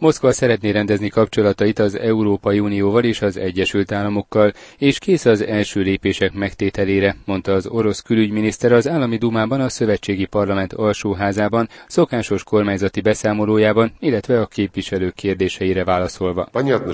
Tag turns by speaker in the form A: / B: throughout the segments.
A: Moszkva szeretné rendezni kapcsolatait az Európai Unióval és az Egyesült Államokkal, és kész az első lépések megtételére, mondta az orosz külügyminiszter az állami dumában, a szövetségi parlament alsóházában, szokásos kormányzati beszámolójában, illetve a képviselők kérdéseire válaszolva.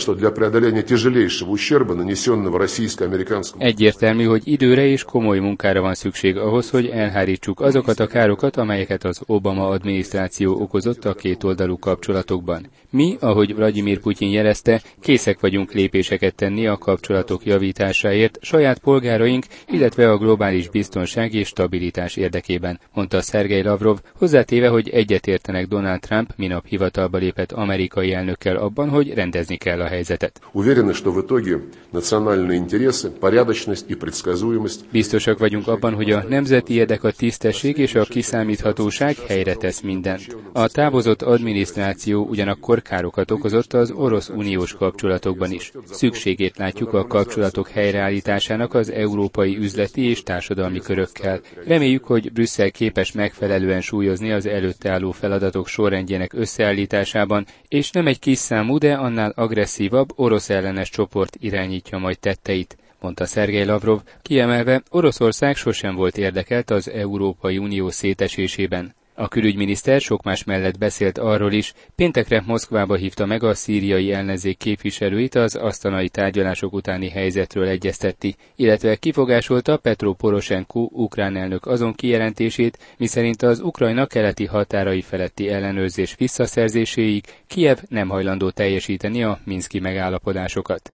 A: Egyértelmű, hogy időre és komoly munkára van szükség ahhoz, hogy elhárítsuk azokat a károkat, amelyeket az Obama adminisztráció okozott a kétoldalú kapcsolatokban. Mi, ahogy Vladimir Putyin jelezte, készek vagyunk lépéseket tenni a kapcsolatok javításáért saját polgáraink, illetve a globális biztonság és stabilitás érdekében, mondta Szergej Lavrov, hozzátéve, hogy egyetértenek Donald Trump minap hivatalba lépett amerikai elnökkel abban, hogy rendezni kell a helyzetet. Biztosak vagyunk abban, hogy a nemzeti érdek, a tisztesség és a kiszámíthatóság helyre tesz mindent. A távozott adminisztráció ugyanakkor károkat okozott az orosz uniós kapcsolatokban is. Szükségét látjuk a kapcsolatok helyreállításának az európai üzleti és társadalmi körökkel. Reméljük, hogy Brüsszel képes megfelelően súlyozni az előtte álló feladatok sorrendjének összeállításában, és nem egy kis számú, de annál agresszívabb orosz ellenes csoport irányítja majd tetteit, mondta Szergej Lavrov, kiemelve, Oroszország sosem volt érdekelt az Európai Unió szétesésében. A külügyminiszter sok más mellett beszélt arról is, péntekre Moszkvába hívta meg a szíriai ellenzék képviselőit, az asztalai tárgyalások utáni helyzetről egyeztetni, illetve kifogásolta Petro Poroshenko ukrán elnök azon kijelentését, miszerint az Ukrajna keleti határai feletti ellenőrzés visszaszerzéséig Kijev nem hajlandó teljesíteni a minszki megállapodásokat.